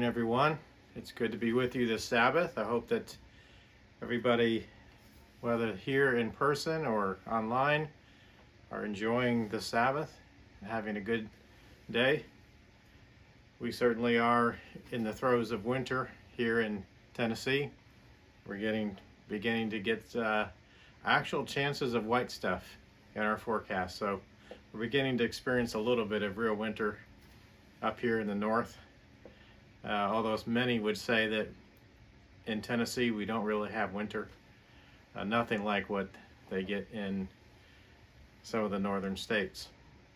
everyone. It's good to be with you this Sabbath. I hope that everybody, whether here in person or online, are enjoying the Sabbath and having a good day. We certainly are in the throes of winter here in Tennessee. We're beginning to get actual chances of white stuff in our forecast. So we're beginning to experience a little bit of real winter up here in the north. Although many would say that in Tennessee we don't really have winter. Nothing like what they get in some of the northern states.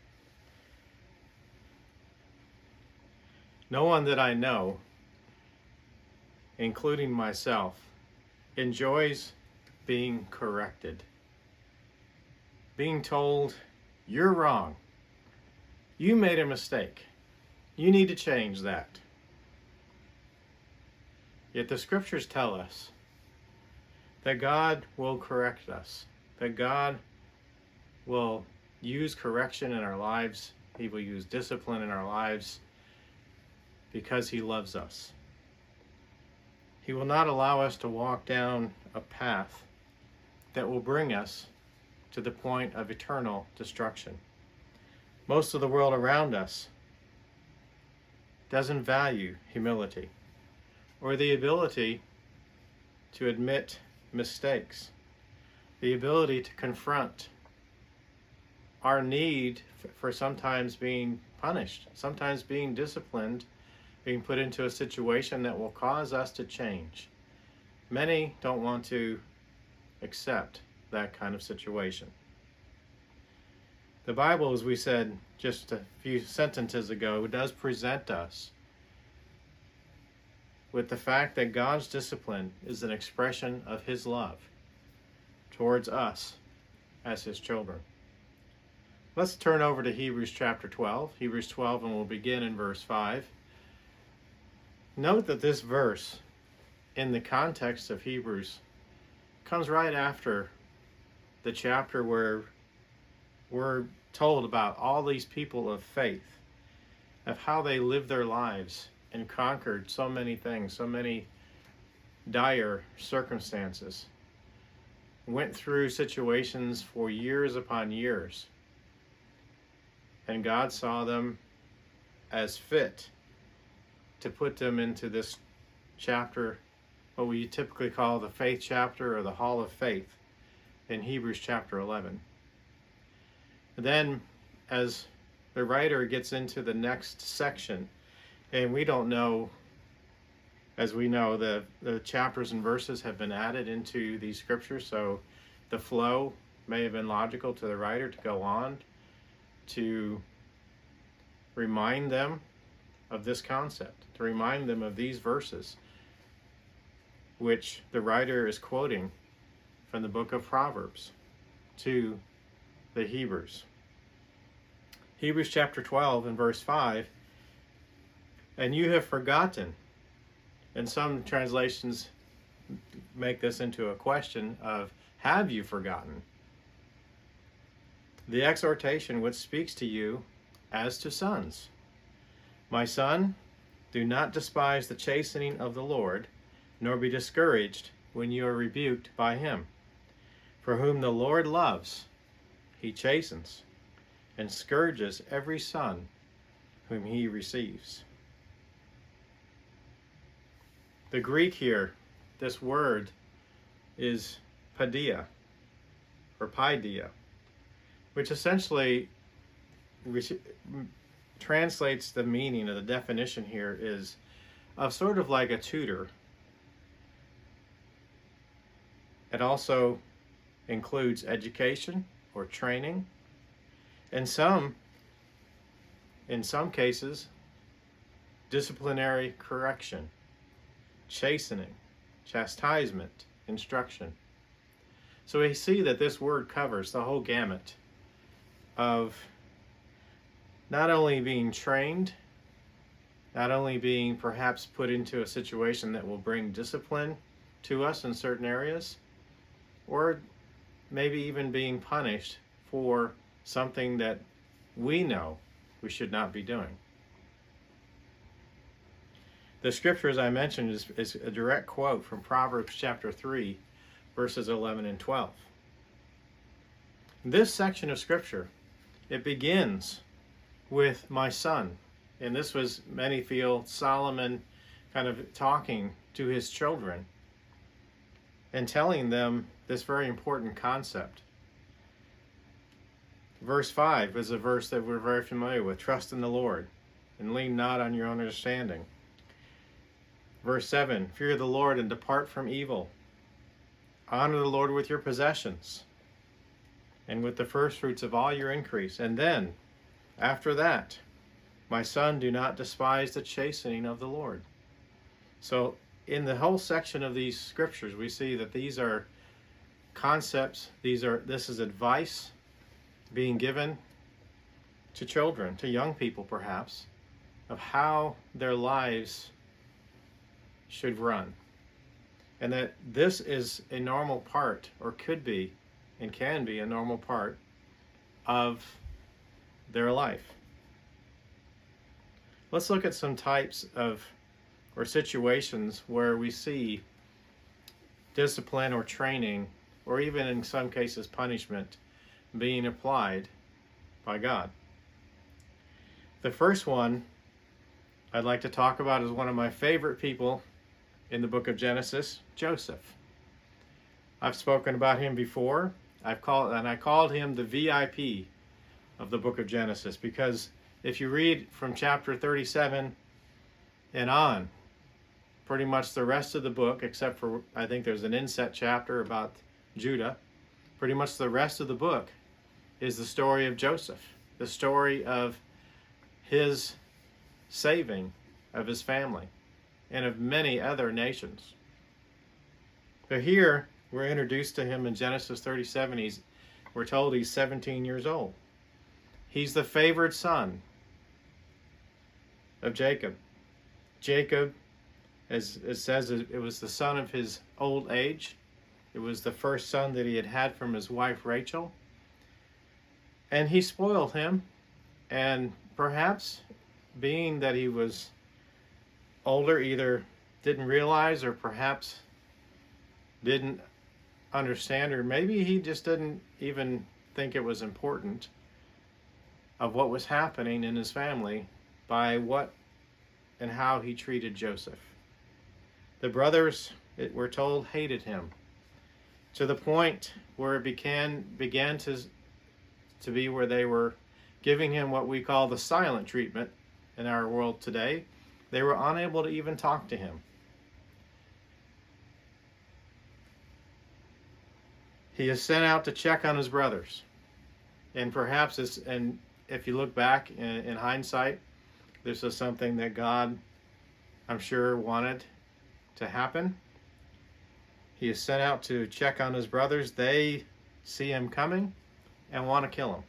No one that I know, including myself, enjoys being corrected. Being told, you're wrong. You made a mistake. You need to change that. Yet the scriptures tell us that God will correct us, that God will use correction in our lives. He will use discipline in our lives because He loves us. He will not allow us to walk down a path that will bring us to the point of eternal destruction. Most of the world around us doesn't value humility or the ability to admit mistakes, the ability to confront our need for sometimes being punished, sometimes being disciplined, being put into a situation that will cause us to change. Many don't want to accept that kind of situation. The Bible, as we said just a few sentences ago, does present us with the fact that God's discipline is an expression of His love towards us as His children. Let's turn over to Hebrews chapter 12. Hebrews 12, and we'll begin in verse 5. Note that this verse, in the context of Hebrews, comes right after the chapter where we're told about all these people of faith, of how they lived their lives and conquered so many things, so many dire circumstances, went through situations for years upon years, and God saw them as fit to put them into this chapter, what we typically call the faith chapter or the hall of faith in Hebrews chapter 11. And then as the writer gets into the next section, and we don't know, as we know, the chapters and verses have been added into these scriptures, so the flow may have been logical to the writer to go on to remind them of this concept, to remind them of these verses, which the writer is quoting from the book of Proverbs to the Hebrews. Hebrews chapter 12 and verse 5, and you have forgotten, and some translations make this into a question of, have you forgotten the exhortation which speaks to you as to sons? My son, do not despise the chastening of the Lord, nor be discouraged when you are rebuked by Him. For whom the Lord loves, He chastens, and scourges every son whom He receives. The Greek here, this word is paideia, or paideia, which essentially translates the meaning of the definition here is of sort of like a tutor. It also includes education or training, and in some cases, disciplinary correction, chastening, chastisement, instruction. So we see that this word covers the whole gamut of not only being trained, not only being perhaps put into a situation that will bring discipline to us in certain areas, or maybe even being punished for something that we know we should not be doing. The scripture, as I mentioned, is a direct quote from Proverbs chapter 3, verses 11 and 12. This section of scripture, it begins with my son. And this was, many feel, Solomon kind of talking to his children and telling them this very important concept. Verse 5 is a verse that we're very familiar with. Trust in the Lord and lean not on your own understanding. Verse 7, fear the Lord and depart from evil. Honor the Lord with your possessions and with the first fruits of all your increase. And then, after that, my son, do not despise the chastening of the Lord. So, in the whole section of these scriptures, we see that these are concepts, this is advice being given to children, to young people perhaps, of how their lives should run. And that this is a normal part, or could be, and can be a normal part of their life. Let's look at some types of, or situations where we see discipline or training, or even in some cases punishment, being applied by God. The first one I'd like to talk about is one of my favorite people in the book of Genesis, Joseph. I've spoken about him before. I called him the VIP of the book of Genesis, because if you read from chapter 37 and on, pretty much the rest of the book, except for I think there's an inset chapter about Judah, pretty much the rest of the book is the story of Joseph, the story of his saving of his family and of many other nations. But here we're introduced to him in Genesis 37. We're told he's 17 years old. He's the favored son of Jacob. Jacob, as it says, it was the son of his old age. It was the first son that he had from his wife Rachel. And he spoiled him, and perhaps being that he was older, either didn't realize or perhaps didn't understand, or maybe he just didn't even think it was important of what was happening in his family by what and how he treated Joseph. The brothers, we're told, hated him to the point where it began to be where they were giving him what we call the silent treatment in our world today. They were unable to even talk to him. He is sent out to check on his brothers. And perhaps if you look back in hindsight, this is something that God, I'm sure, wanted to happen. He is sent out to check on his brothers. They see him coming and want to kill him.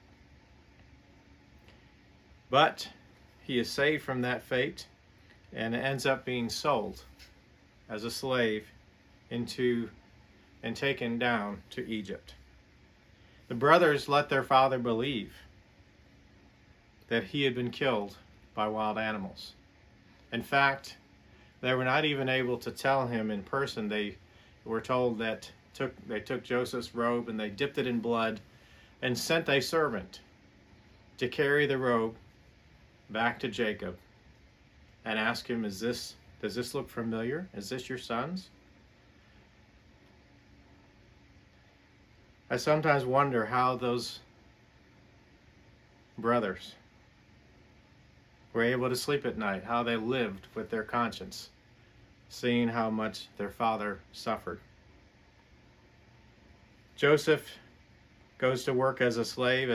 But he is saved from that fate and ends up being sold as a slave and taken down to Egypt. The brothers let their father believe that he had been killed by wild animals. In fact, they were not even able to tell him in person. They were told that they took Joseph's robe and they dipped it in blood and sent a servant to carry the robe back to Jacob and ask him, does this look familiar? Is this your son's? I sometimes wonder how those brothers were able to sleep at night, how they lived with their conscience, seeing how much their father suffered. Joseph goes to work as a slave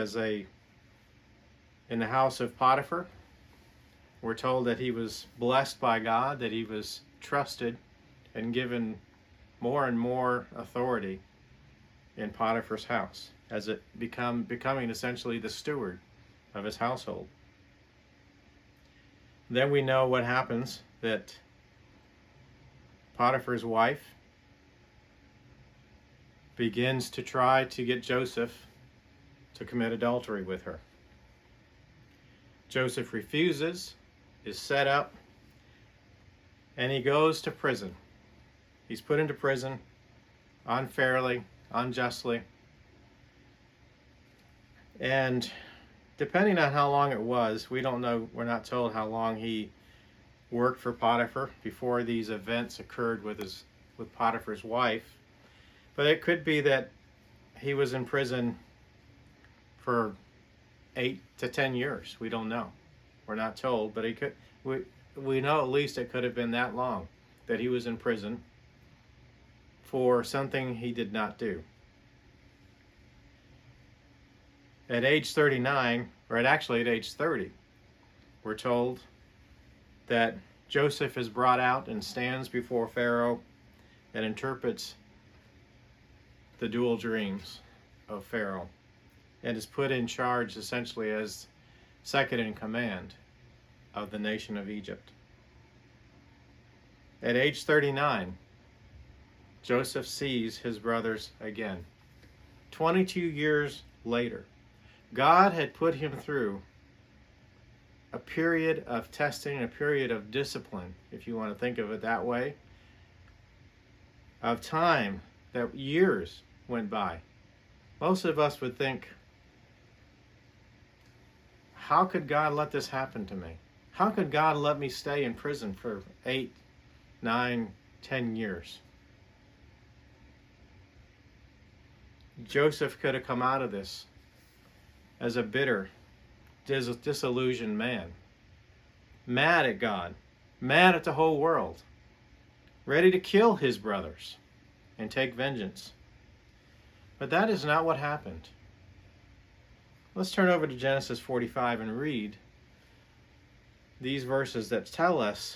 in the house of Potiphar. We're told that he was blessed by God, that he was trusted and given more and more authority in Potiphar's house, as it becoming essentially the steward of his household. Then we know what happens, that Potiphar's wife begins to try to get Joseph to commit adultery with her. Joseph refuses, is set up, and he goes to prison. He's put into prison unfairly, unjustly. And depending on how long it was, we don't know, we're not told how long he worked for Potiphar before these events occurred with Potiphar's wife. But it could be that he was in prison for 8 to 10 years. We don't know. We're not told, but we know at least it could have been that long that he was in prison for something he did not do. At age 39, or actually at age 30, we're told that Joseph is brought out and stands before Pharaoh and interprets the dual dreams of Pharaoh and is put in charge essentially as second in command of the nation of Egypt. At age 39, Joseph sees his brothers again. 22 years later, God had put him through a period of testing, a period of discipline, if you want to think of it that way, of time, that years went by. Most of us would think, how could God let this happen to me? How could God let me stay in prison for 8, 9, 10 years? Joseph could have come out of this as a bitter, disillusioned man, mad at God, mad at the whole world, ready to kill his brothers and take vengeance. But that is not what happened. Let's turn over to Genesis 45 and read these verses that tell us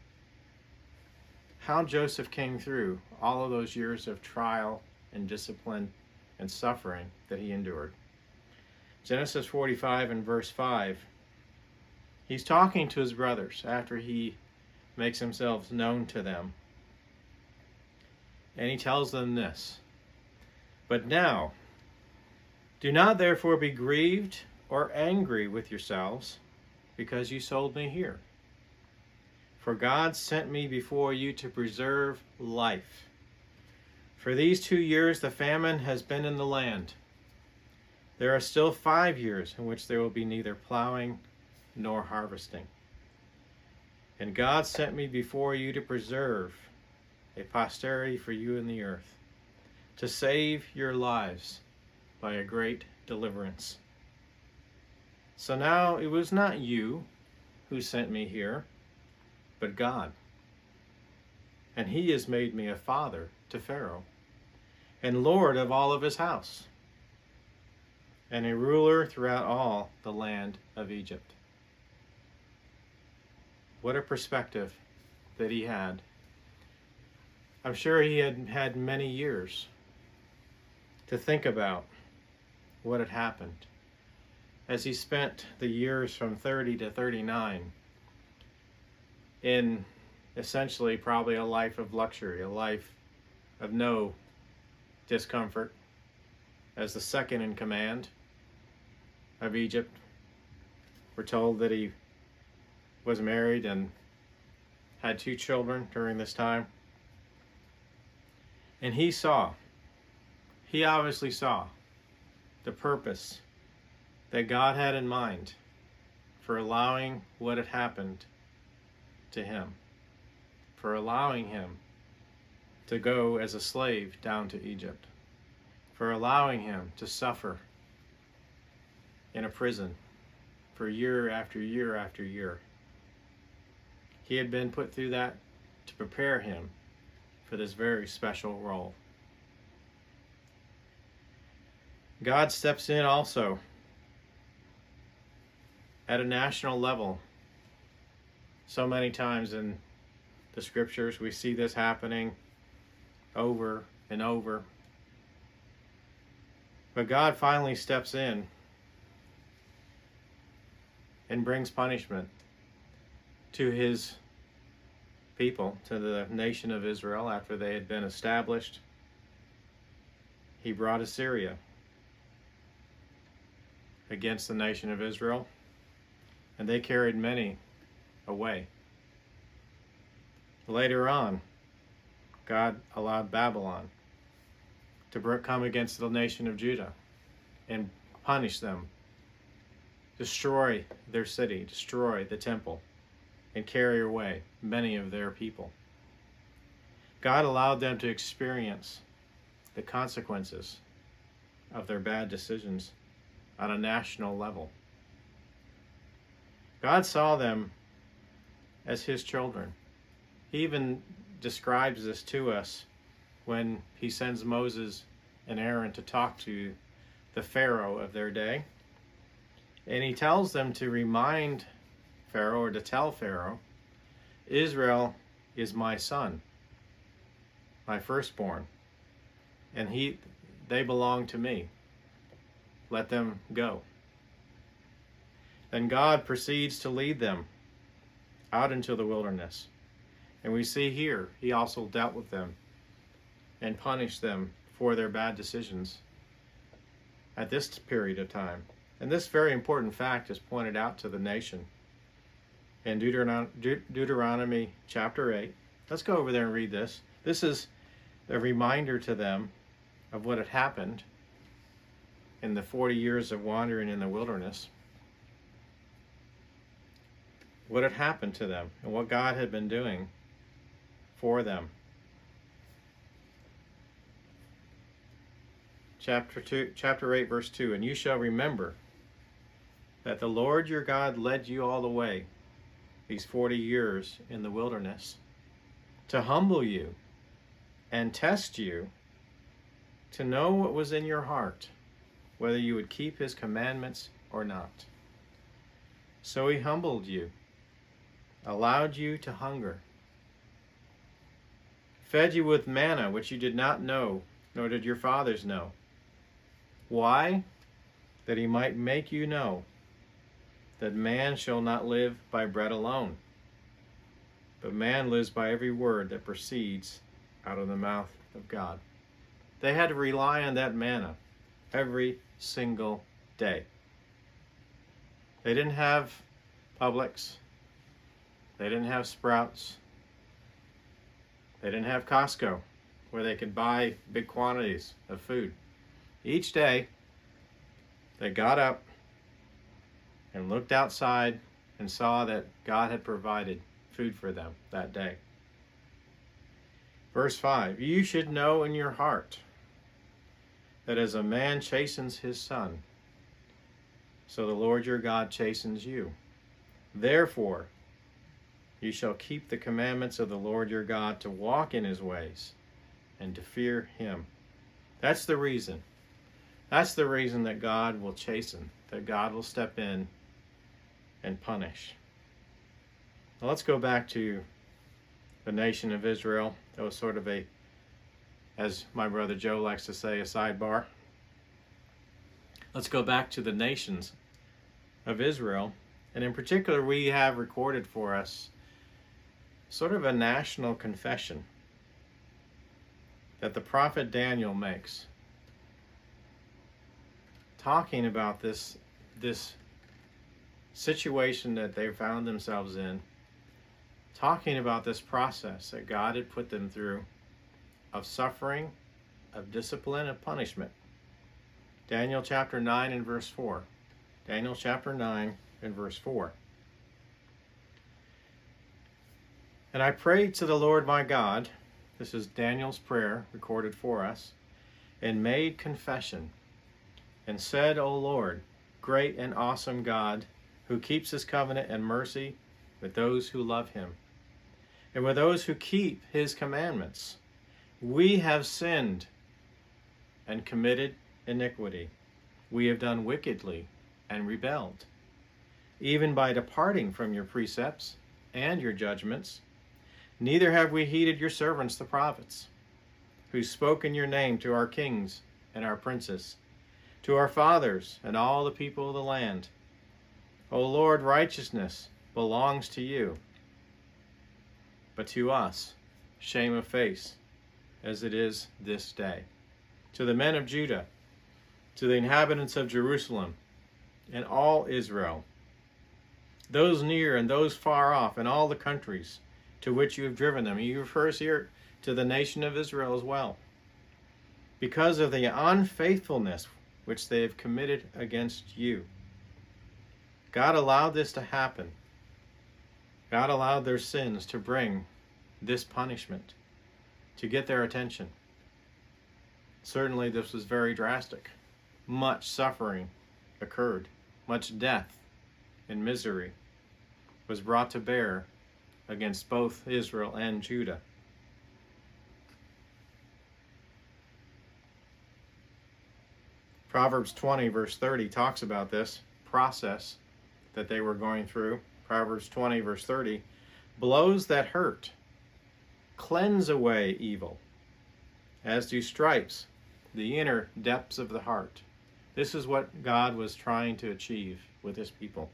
how Joseph came through all of those years of trial and discipline and suffering that he endured. Genesis 45 and verse 5. He's talking to his brothers after he makes himself known to them. And he tells them this: "But now, do not therefore be grieved or angry with yourselves, because you sold me here. For God sent me before you to preserve life. For these 2 years the famine has been in the land. There are still 5 years in which there will be neither plowing nor harvesting. And God sent me before you to preserve a posterity for you in the earth, to save your lives by a great deliverance. So now it was not you who sent me here, but God. And he has made me a father to Pharaoh, and Lord of all of his house, and a ruler throughout all the land of Egypt." What a perspective that he had. I'm sure he had had many years to think about what had happened as he spent the years from 30 to 39 in essentially probably a life of luxury, a life of no discomfort, as the second in command of Egypt. We're told that he was married and had 2 children during this time. And he obviously saw the purpose that God had in mind for allowing what had happened to him, for allowing him to go as a slave down to Egypt, for allowing him to suffer in a prison for year after year after year. He had been put through that to prepare him for this very special role. God steps in also at a national level. So many times in the scriptures we see this happening over and over. But God finally steps in and brings punishment to his people, to the nation of Israel after they had been established. He brought Assyria against the nation of Israel, and they carried many away. Later on, God allowed Babylon to come against the nation of Judah and punish them, destroy their city, destroy the temple, and carry away many of their people. God allowed them to experience the consequences of their bad decisions on a national level. God saw them as his children. He even describes this to us when he sends Moses and Aaron to talk to the Pharaoh of their day. And he tells them to remind Pharaoh, or to tell Pharaoh, Israel is my son, my firstborn, and they belong to me. Let them go. Then God proceeds to lead them out into the wilderness. And we see here, he also dealt with them and punished them for their bad decisions at this period of time. And this very important fact is pointed out to the nation in Deuteronomy chapter 8. Let's go over there and read this. This is a reminder to them of what had happened in the 40 years of wandering in the wilderness. What had happened to them and what God had been doing for them. Chapter 8, verse 2, and you shall remember that the Lord your God led you all the way these 40 years in the wilderness to humble you and test you, to know what was in your heart, whether you would keep his commandments or not. So he humbled you, allowed you to hunger, fed you with manna which you did not know, nor did your fathers know. Why? That he might make you know that man shall not live by bread alone, but man lives by every word that proceeds out of the mouth of God. They had to rely on that manna every single day. They didn't have Publix. They didn't have Sprouts. They didn't have Costco, where they could buy big quantities of food. Each day, they got up and looked outside and saw that God had provided food for them that day. Verse 5, you should know in your heart that as a man chastens his son, so the Lord your God chastens you. Therefore, you shall keep the commandments of the Lord your God to walk in his ways and to fear him. That's the reason. That's the reason that God will chasten, that God will step in and punish. Now let's go back to the nation of Israel. That was sort of a, as my brother Joe likes to say, a sidebar. Let's go back to the nations of Israel. And in particular, we have recorded for us sort of a national confession that the prophet Daniel makes, talking about this situation that they found themselves in, talking about this process that God had put them through of suffering, of discipline, of punishment. Daniel chapter 9 and verse 4. Daniel chapter 9 and verse 4. And I prayed to the Lord my God, this is Daniel's prayer recorded for us, and made confession, and said, O Lord, great and awesome God, who keeps his covenant and mercy with those who love him, and with those who keep his commandments, we have sinned and committed iniquity. We have done wickedly and rebelled, even by departing from your precepts and your judgments. Neither have we heeded your servants the prophets, who spoke in your name to our kings and our princes, to our fathers and all the people of the land. O Lord, righteousness belongs to you, but to us shame of face, as it is this day. To the men of Judah, to the inhabitants of Jerusalem, and all Israel, those near and those far off, and all the countries to which you have driven them. He refers here to the nation of Israel as well. Because of the unfaithfulness which they have committed against you. God allowed this to happen. God allowed their sins to bring this punishment, to get their attention. Certainly this was very drastic. Much suffering occurred. Much death and misery was brought to bear against both Israel and Judah. Proverbs 20 verse 30 talks about this process that they were going through. Proverbs 20 verse 30, blows that hurt cleanse away evil, as do stripes the inner depths of the heart. This is what God was trying to achieve with his people.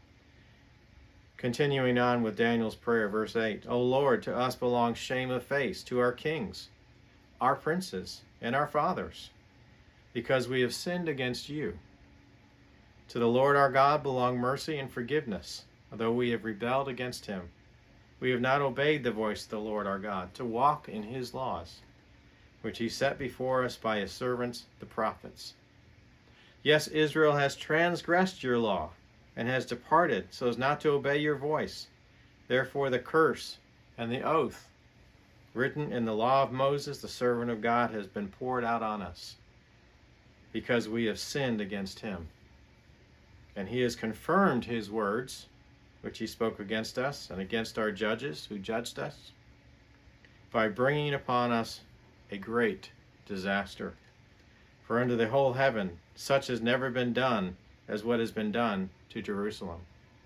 Continuing on with Daniel's prayer, verse 8, O Lord, to us belongs shame of face, to our kings, our princes, and our fathers, because we have sinned against you. To the Lord our God belong mercy and forgiveness, although we have rebelled against him. We have not obeyed the voice of the Lord our God, to walk in his laws, which he set before us by his servants, the prophets. Yes, Israel has transgressed your law, and has departed so as not to obey your voice. Therefore the curse and the oath written in the law of Moses, the servant of God, has been poured out on us, because we have sinned against him. And he has confirmed his words, which he spoke against us and against our judges who judged us, by bringing upon us a great disaster. For under the whole heaven such has never been done as what has been done to Jerusalem.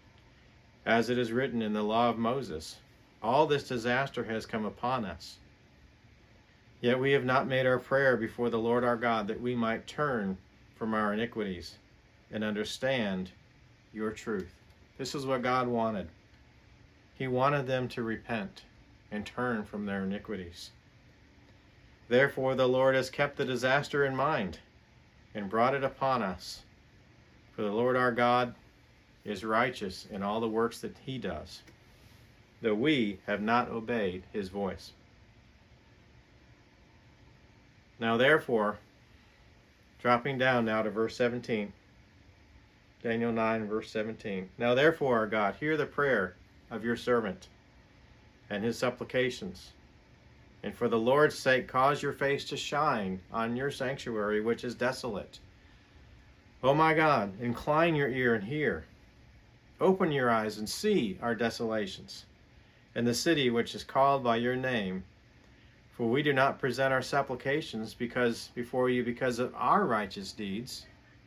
As it is written in the law of Moses, all this disaster has come upon us. Yet we have not made our prayer before the Lord our God, that we might turn from our iniquities and understand your truth. This is what God wanted. He wanted them to repent and turn from their iniquities. Therefore the Lord has kept the disaster in mind and brought it upon us. For the Lord our God is righteous in all the works that he does, though we have not obeyed his voice. Now therefore, dropping down now to verse 17, Daniel 9 verse 17. Now therefore, our God, hear the prayer of your servant and his supplications, and for the Lord's sake cause your face to shine on your sanctuary which is desolate. O my God, incline your ear and hear. Open your eyes and see our desolations, and the city which is called by your name. For we do not present our supplications before you because of our righteous deeds,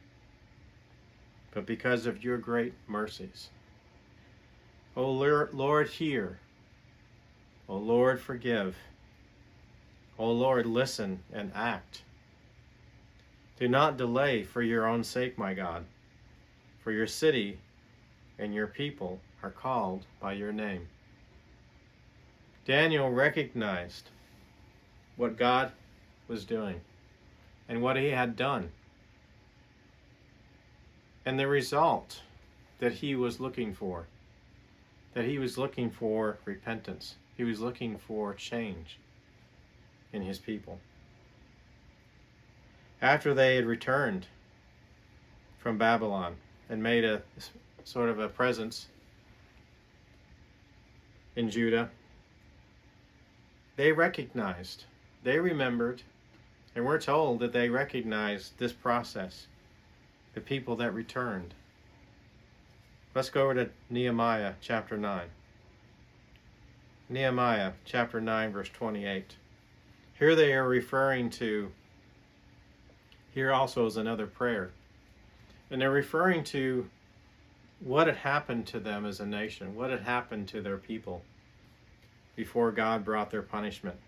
but because of your great mercies. O Lord, hear. O Lord, forgive. O Lord, listen and act. Do not delay for your own sake, my God, for your city and your people are called by your name. Daniel recognized what God was doing and what he had done, and the result that he was looking for, repentance. He was looking for change in his people. After they had returned from Babylon and made a sort of a presence in Judah, they recognized, they remembered, and we're told that they recognized this process, the people that returned. Let's go over to Nehemiah chapter 9. Nehemiah chapter 9 verse 28. Here they are referring to, here also is another prayer. And they're referring to what had happened to them as a nation, what had happened to their people before God brought their punishment.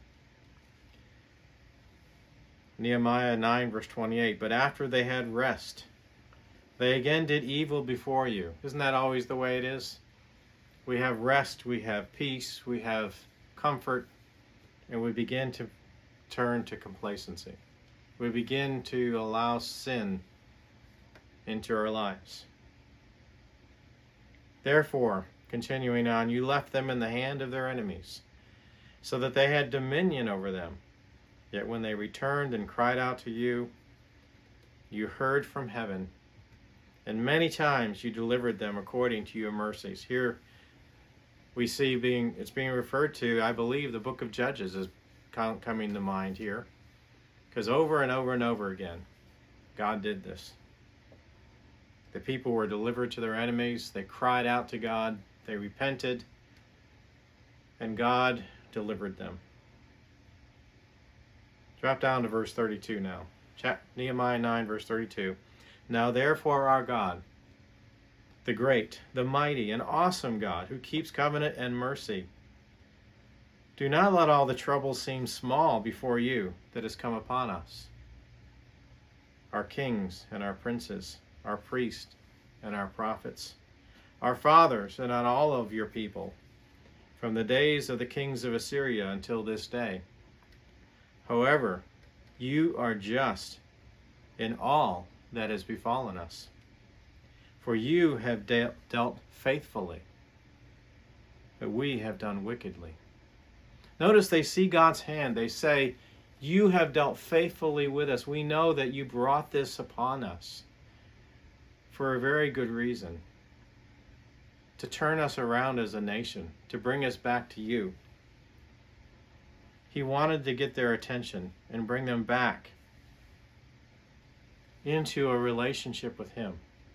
Nehemiah 9 verse 28, but after they had rest, they again did evil before you. Isn't that always the way it is? We have rest, we have peace, we have comfort, and we begin to turn to complacency. We begin to allow sin into our lives. Therefore, Continuing on, you left them in the hand of their enemies, so that they had dominion over them. Yet when they returned and cried out to you, you heard from heaven, and many times you delivered them according to your mercies. Here we see it's being referred to, I believe the book of Judges is coming to mind here, because over and over and over again, God did this. The people were delivered to their enemies. They cried out to God. They repented, and God delivered them. Drop down to verse 32 now. Nehemiah 9, verse 32. Now therefore our God, the great, the mighty, and awesome God, who keeps covenant and mercy, do not let all the troubles seem small before you that has come upon us, our kings and our princes, our priests and our prophets, our fathers and on all of your people, from the days of the kings of Assyria until this day. However, you are just in all that has befallen us, for you have dealt faithfully, but we have done wickedly. Notice they see God's hand. They say, you have dealt faithfully with us. We know that you brought this upon us for a very good reason, to turn us around as a nation, to bring us back to you. He wanted to get their attention and bring them back into a relationship with him.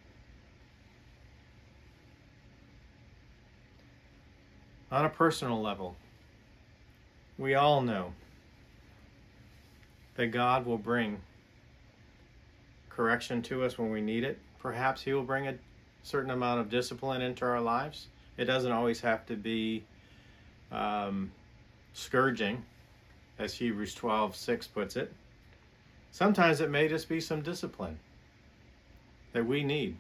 On a personal level, we all know that God will bring correction to us when we need it. Perhaps he will bring a certain amount of discipline into our lives. It doesn't always have to be scourging, as Hebrews 12:6 puts it. Sometimes it may just be some discipline that we need.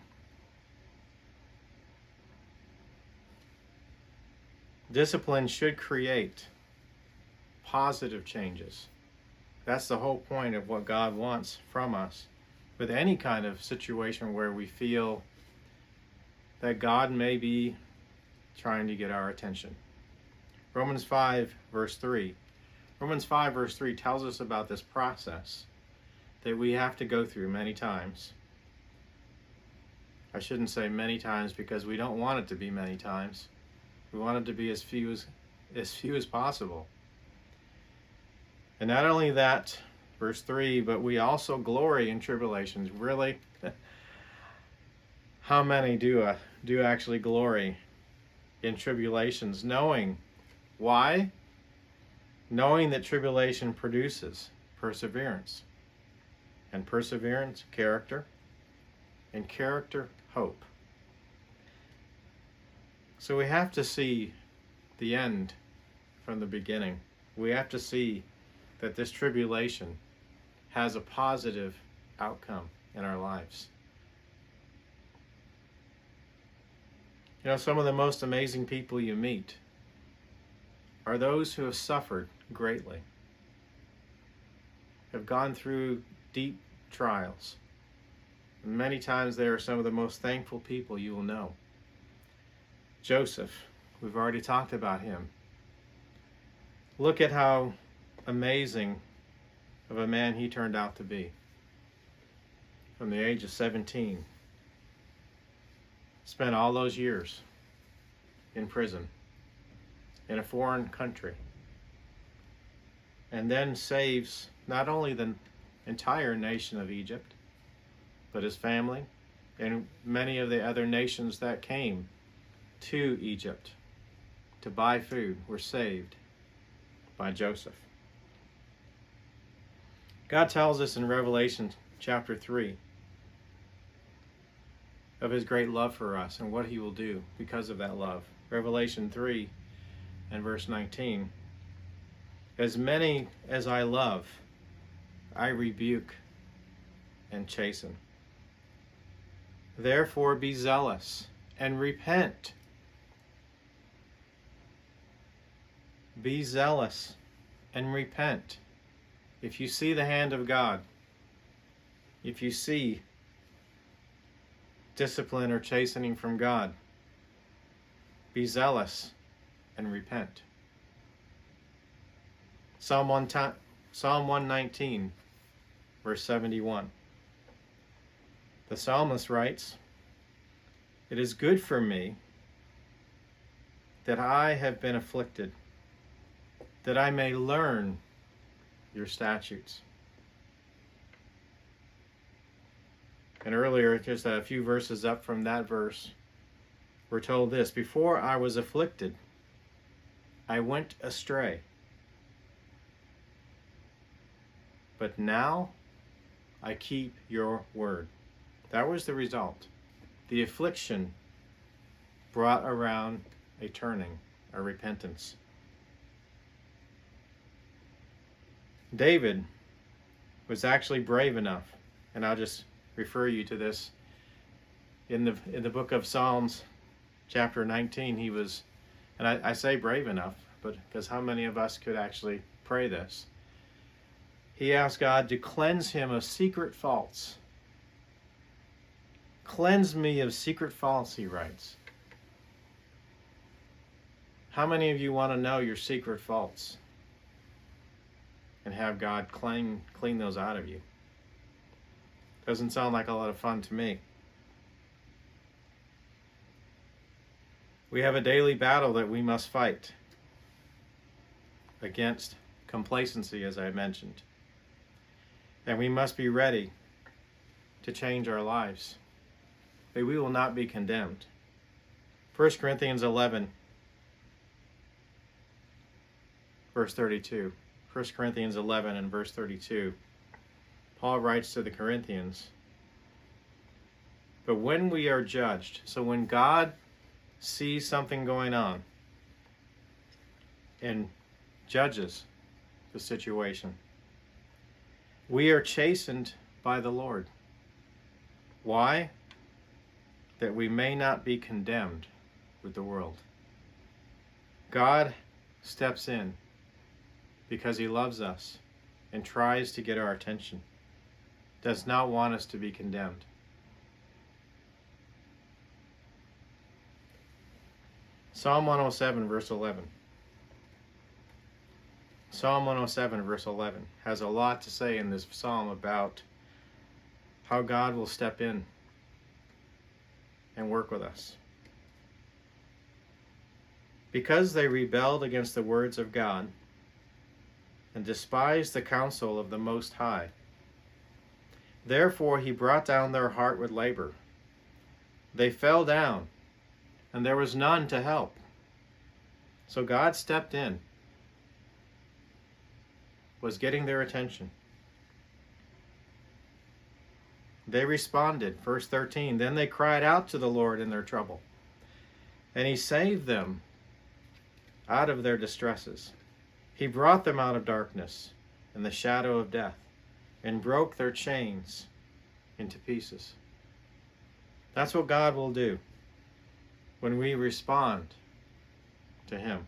Discipline should create positive changes. That's the whole point of what God wants from us with any kind of situation where we feel that God may be trying to get our attention. Romans 5 verse 3. Romans 5 verse 3 tells us about this process that we have to go through many times. I shouldn't say many times because we don't want it to be many times. We want it to be as few as possible. And not only that, verse 3, but we also glory in tribulations. Really? How many do actually glory in tribulations? Knowing why? Knowing that tribulation produces perseverance. And perseverance, character. And character, hope. So we have to see the end from the beginning. We have to see that this tribulation has a positive outcome in our lives. You know, some of the most amazing people you meet are those who have suffered greatly, have gone through deep trials. And many times they are some of the most thankful people you will know. Joseph, we've already talked about him. Look at how amazing of a man he turned out to be. From the age of 17, spent all those years in prison in a foreign country, and then saves not only the entire nation of Egypt, but his family and many of the other nations that came to Egypt to buy food were saved by Joseph. God tells us in Revelation chapter 3 of his great love for us and what he will do because of that love. Revelation 3 and verse 19. As many as I love, I rebuke and chasten. Therefore be zealous and repent. Be zealous and repent. If you see the hand of God, if you see discipline or chastening from God, Be zealous and repent. Psalm 119, verse 71. The psalmist writes, "It is good for me that I have been afflicted, that I may learn your statutes." And earlier, just a few verses up from that verse, we're told this: "Before I was afflicted, I went astray. But now I keep your word." That was the result. The affliction brought around a turning, a repentance. David was actually brave enough, and I'll just refer you to this. In the book of Psalms, chapter 19, he was, and I say brave enough, but because how many of us could actually pray this? He asked God to cleanse him of secret faults. "Cleanse me of secret faults," he writes. How many of you want to know your secret faults and have God clean those out of you? Doesn't sound like a lot of fun to me. We have a daily battle that we must fight against complacency, as I mentioned. And we must be ready to change our lives, that we will not be condemned. 1 Corinthians 11, verse 32. 1 Corinthians 11 and verse 32. Paul writes to the Corinthians, "But when we are judged," so when God sees something going on and judges the situation, "we are chastened by the Lord." Why? That we may not be condemned with the world. God steps in because he loves us and tries to get our attention. Does not want us to be condemned. Psalm 107, verse 11. Psalm 107, verse 11 has a lot to say in this psalm about how God will step in and work with us. "Because they rebelled against the words of God and despised the counsel of the Most High, therefore he brought down their heart with labor. They fell down, and there was none to help." So God stepped in, was getting their attention. They responded, verse 13, "Then they cried out to the Lord in their trouble, and he saved them out of their distresses. He brought them out of darkness and the shadow of death, and broke their chains into pieces." That's what God will do when we respond to him.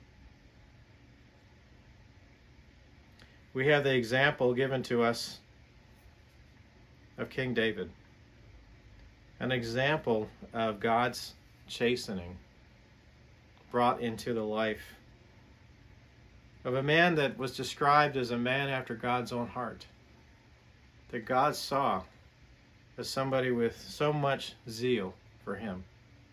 We have the example given to us of King David, an example of God's chastening brought into the life of a man that was described as a man after God's own heart, that God saw as somebody with so much zeal for him.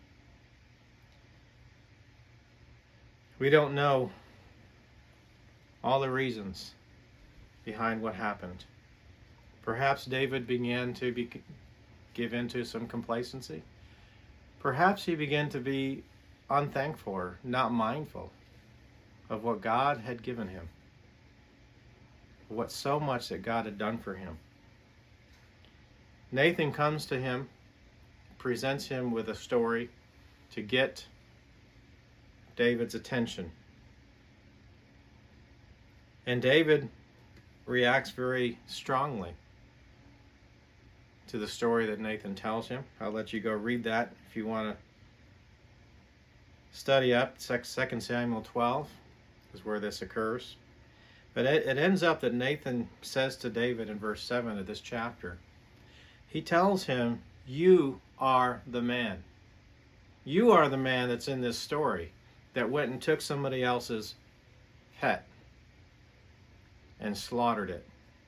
We don't know all the reasons behind what happened. Perhaps David began to give into some complacency. Perhaps he began to be unthankful or not mindful of what God had given him, what so much that God had done for him. Nathan comes to him, presents him with a story to get David's attention. And David reacts very strongly to the story that Nathan tells him. I'll let you go read that if you want to study up. 2 Samuel 12 is where this occurs. But it ends up that Nathan says to David in verse 7 of this chapter, he tells him, "You are the man. You are the man that's in this story. that went and took somebody else's pet and slaughtered it.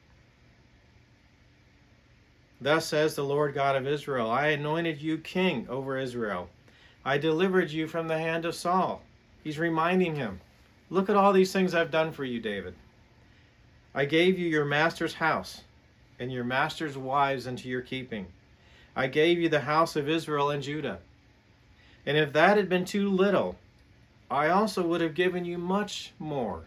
Thus says the Lord God of Israel, I anointed you king over Israel. I delivered you from the hand of Saul. He's reminding him, look at all these things I've done for you, David. I gave you your master's house and your master's wives into your keeping. I gave you the house of Israel and Judah. And if that had been too little, I also would have given you much more.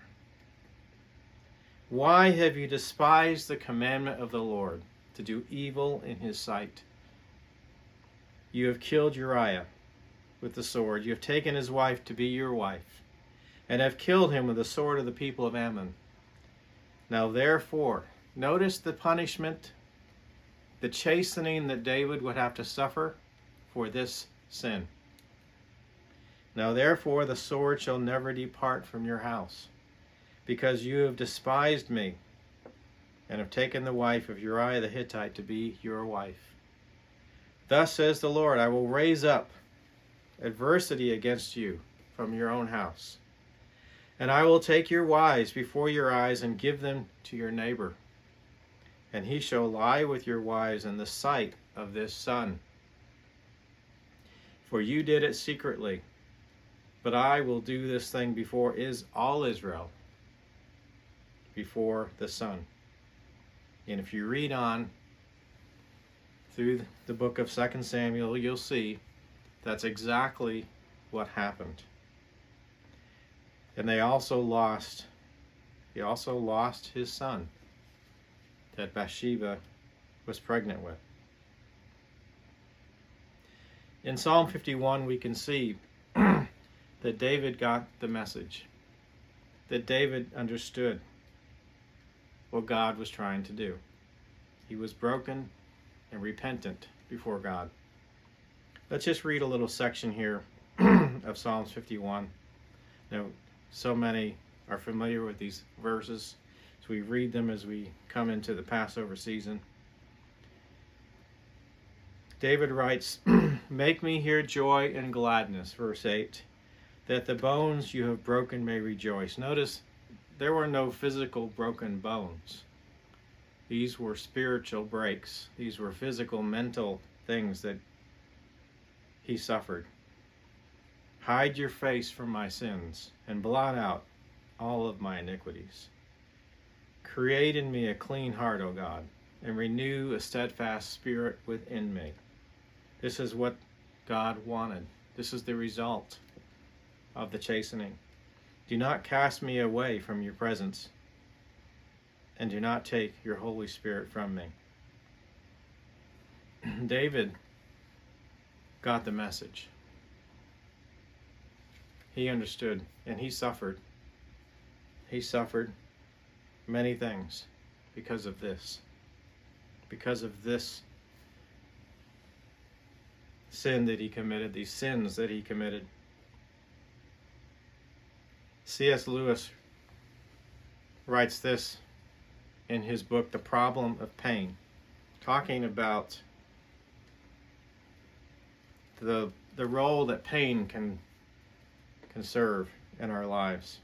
Why have you despised the commandment of the Lord, to do evil in his sight? You have killed Uriah with the sword. You have taken his wife to be your wife, and have killed him with the sword of the people of Ammon. Now therefore, notice the punishment, the chastening that David would have to suffer for this sin. Now therefore the sword shall never depart from your house, because you have despised me, and have taken the wife of Uriah the Hittite to be your wife. Thus says the Lord, I will raise up adversity against you from your own house, and I will take your wives before your eyes and give them to your neighbor, and he shall lie with your wives in the sight of this sun. For you did it secretly, but I will do this thing before all Israel, before the sun. And if you read on through the book of 2 Samuel, you'll see that's exactly what happened. And he also lost his son that Bathsheba was pregnant with. In Psalm 51, we can see that David got the message, that David understood what God was trying to do. He was broken and repentant before God. Let's just read a little section here of Psalms 51. Now, so many are familiar with these verses, so we read them as we come into the Passover season. David writes, Make me hear joy and gladness, verse 8, that the bones you have broken may rejoice. Notice, there were no physical broken bones. These were spiritual breaks. These were physical, mental things that he suffered. Hide your face from my sins and blot out all of my iniquities. Create in me a clean heart, O God, and renew a steadfast spirit within me. This is what God wanted. This is the result of the chastening. Do not cast me away from your presence, and do not take your Holy Spirit from me. David got the message. He understood, and he suffered. He suffered many things because of this. Because of this sin that he committed, these sins that he committed. C.S. Lewis writes this in his book, The Problem of Pain, talking about the role that pain can serve in our lives.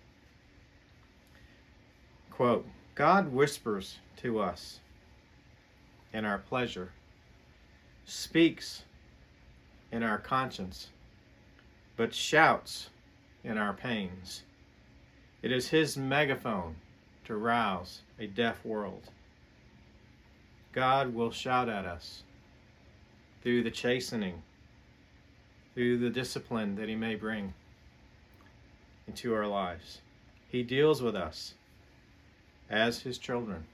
Quote, God whispers to us in our pleasure, speaks in our conscience, but shouts in our pains. It is his megaphone to rouse a deaf world. God will shout at us through the chastening, through the discipline that he may bring into our lives. He deals with us as his children.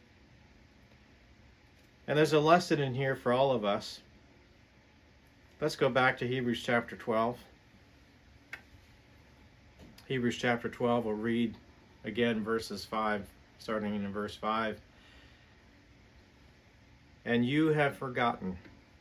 And there's a lesson in here for all of us. Let's go back to Hebrews chapter 12. Hebrews chapter 12, we'll read again verses 5, starting in verse 5. And you have forgotten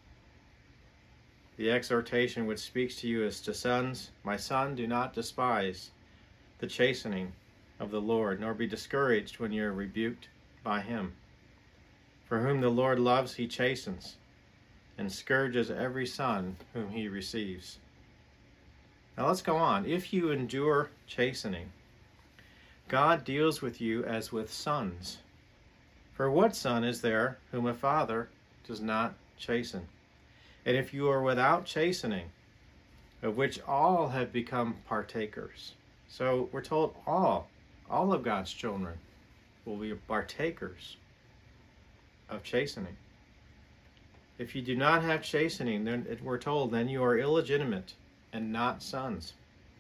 the exhortation which speaks to you as to sons. My son, do not despise the chastening of the Lord, nor be discouraged when you are rebuked by him. For whom the Lord loves, he chastens, and scourges every son whom he receives. Now let's go on. If you endure chastening, God deals with you as with sons. For what son is there whom a father does not chasten? And if you are without chastening, of which all have become partakers. So we're told all of God's children will be partakers of chastening. If you do not have chastening, then we're told, then you are illegitimate and not sons.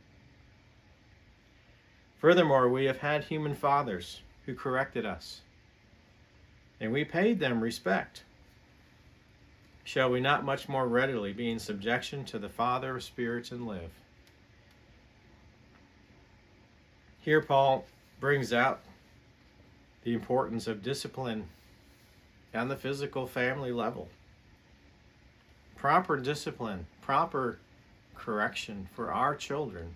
Furthermore, we have had human fathers who corrected us, and we paid them respect. Shall we not much more readily be in subjection to the Father of spirits and live? Here Paul brings out the importance of discipline on the physical family level. Proper discipline, proper correction for our children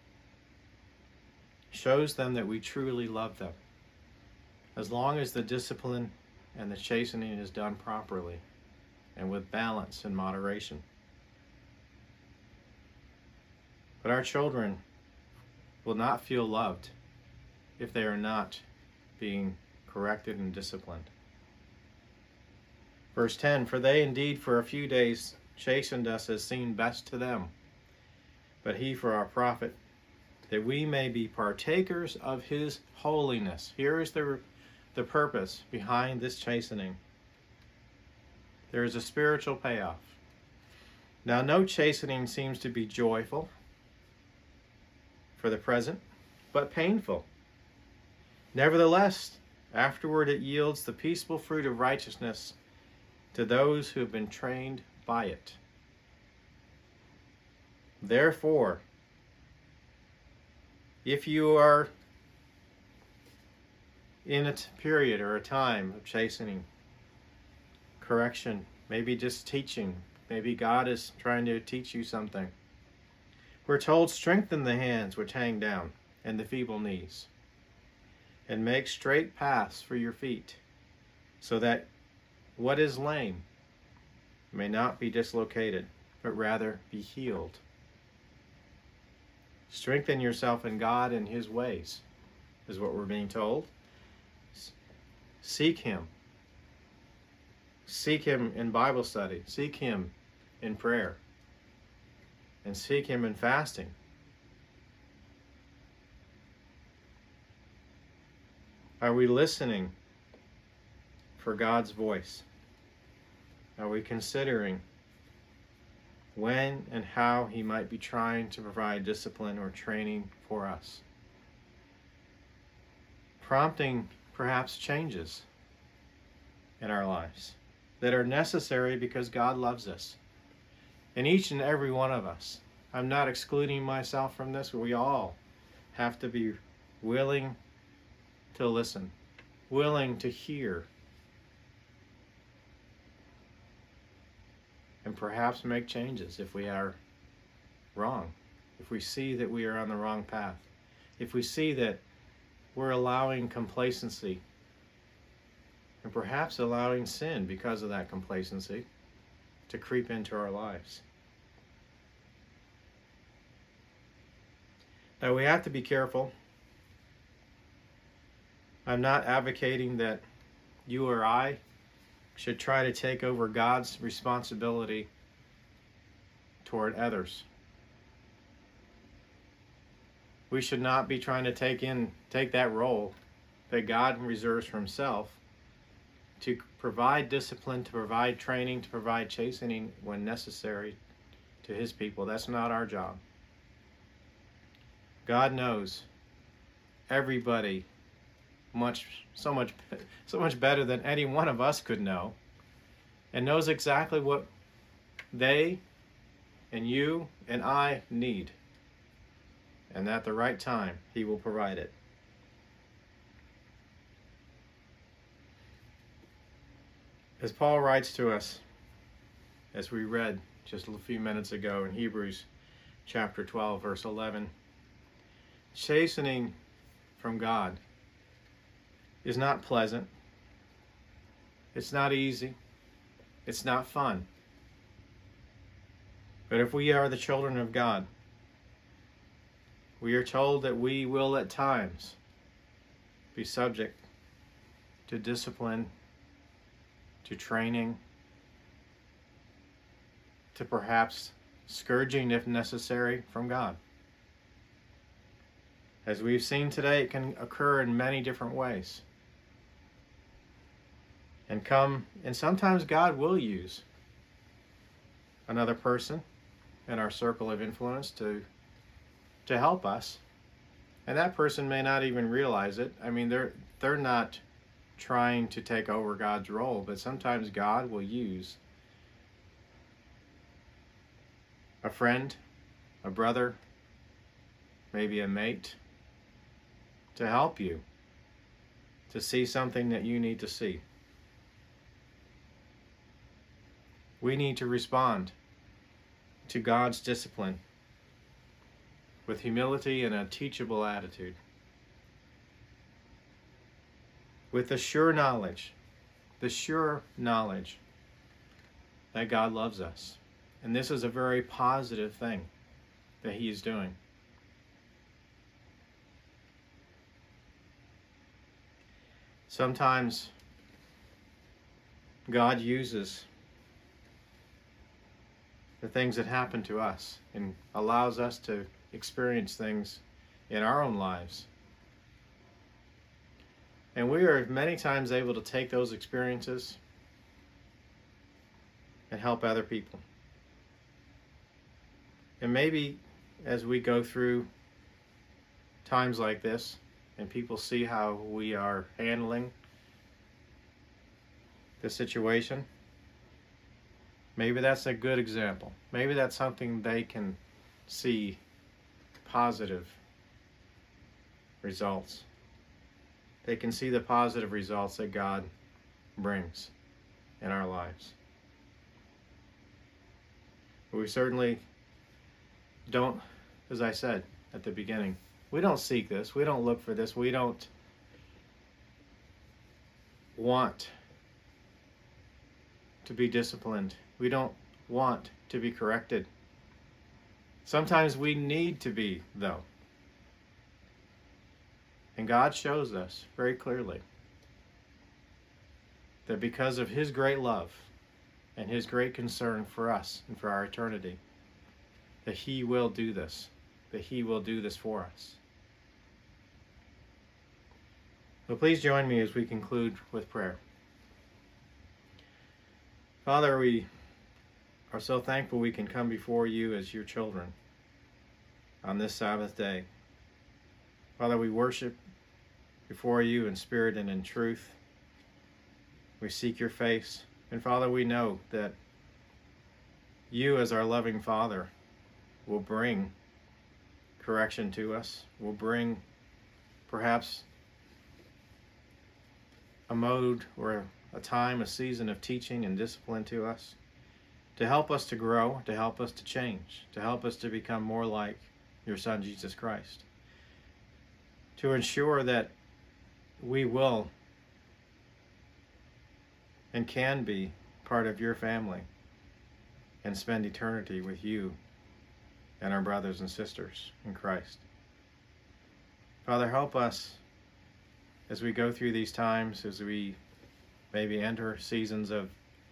shows them that we truly love them, as long as the discipline and the chastening is done properly and with balance and moderation. But our children will not feel loved if they are not being corrected and disciplined. Verse 10, for they indeed for a few days chastened us as seemed best to them, but he for our profit, that we may be partakers of his holiness. Here is the purpose behind this chastening. There is a spiritual payoff. Now, no chastening seems to be joyful for the present, but painful. Nevertheless, afterward it yields the peaceful fruit of righteousness to those who have been trained by it. Therefore, if you are in a period or a time of chastening, correction, maybe just teaching, maybe God is trying to teach you something, we're told, strengthen the hands which hang down and the feeble knees, and make straight paths for your feet, so that what is lame may not be dislocated, but rather be healed. Strengthen yourself in God and his ways, is what we're being told. Seek him. Seek him in Bible study. Seek him in prayer. And seek him in fasting. Are we listening for God's voice? Are we considering when and how he might be trying to provide discipline or training for us? Prompting perhaps changes in our lives that are necessary because God loves us. And each and every one of us, I'm not excluding myself from this, but we all have to be willing to listen, willing to hear, and perhaps make changes if we are wrong, if we see that we are on the wrong path, if we see that we're allowing complacency and perhaps allowing sin because of that complacency to creep into our lives. Now we have to be careful. I'm not advocating that you or I should try to take over God's responsibility toward others. We should not be trying to take that role that God reserves for himself to provide discipline, to provide training, to provide chastening when necessary to his people. That's not our job. God knows everybody so much better than any one of us could know, and knows exactly what they and you and I need, and at the right time he will provide it. As Paul writes to us, as we read just a few minutes ago in Hebrews chapter 12 verse 11, chastening from God is not pleasant. It's not easy. It's not fun. But if we are the children of God, we are told that we will at times be subject to discipline, to training, to perhaps scourging if necessary from God. As we've seen today, it can occur in many different ways. And sometimes God will use another person in our circle of influence to help us. And that person may not even realize it. I mean, they're not trying to take over God's role, but sometimes God will use a friend, a brother, maybe a mate, to help you to see something that you need to see. We need to respond to God's discipline with humility and a teachable attitude, with the sure knowledge that God loves us. And this is a very positive thing that He is doing. Sometimes God uses the things that happen to us and allows us to experience things in our own lives. And we are many times able to take those experiences and help other people. And maybe as we go through times like this and people see how we are handling the situation, maybe that's a good example. Maybe that's something they can see positive results. They can see the positive results that God brings in our lives. But we certainly don't, as I said at the beginning, we don't seek this. We don't look for this. We don't want to be disciplined. We don't want to be corrected. Sometimes we need to be, though. And God shows us very clearly that because of His great love and His great concern for us and for our eternity, that He will do this, that He will do this for us. So please join me as we conclude with prayer. Father, we are so thankful we can come before You as Your children on this Sabbath day. Father, we worship before You in spirit and in truth. We seek Your face. And Father, we know that You, as our loving Father, will bring correction to us, will bring perhaps a mode or a time, a season of teaching and discipline to us, to help us to grow, to help us to change, to help us to become more like Your Son, Jesus Christ, to ensure that we will and can be part of Your family and spend eternity with You and our brothers and sisters in Christ. Father, help us as we go through these times, as we maybe enter seasons of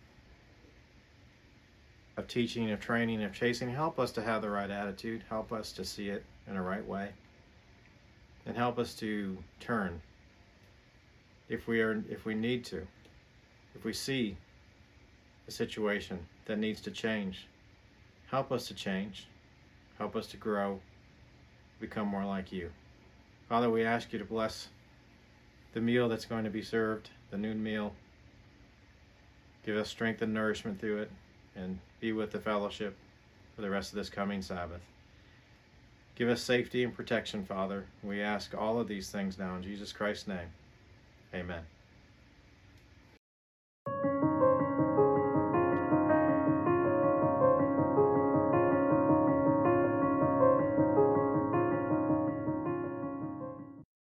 teaching, of training, of chasing. Help us to have the right attitude. Help us to see it in the right way. And help us to turn if we need to. If we see a situation that needs to change, help us to change. Help us to grow, become more like You. Father, we ask You to bless the meal that's going to be served, the noon meal. Give us strength and nourishment through it, and be with the fellowship for the rest of this coming Sabbath. Give us safety and protection, Father. We ask all of these things now in Jesus Christ's name. Amen.